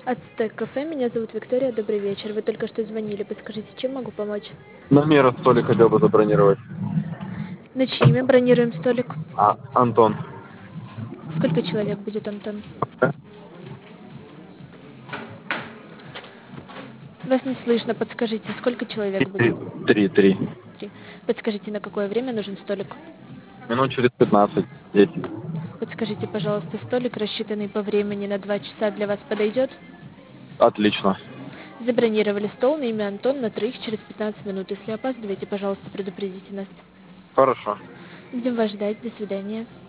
Ацтек кафе, меня зовут Виктория, добрый вечер. Вы только что звонили, подскажите, чем могу помочь? Номер столик хотел бы забронировать. На чье имя бронируем столик? Антон. Сколько человек будет, Антон? Вас не слышно, подскажите, сколько человек будет? Три. 3. Подскажите, на какое время нужен столик? Минут через 15. 10. Подскажите, пожалуйста, столик, рассчитанный по времени на 2 часа, для вас подойдет? Отлично. Забронировали стол на имя Антон на 3 через 15 минут. Если опаздываете, пожалуйста, предупредите нас. Хорошо. Будем вас ждать. До свидания.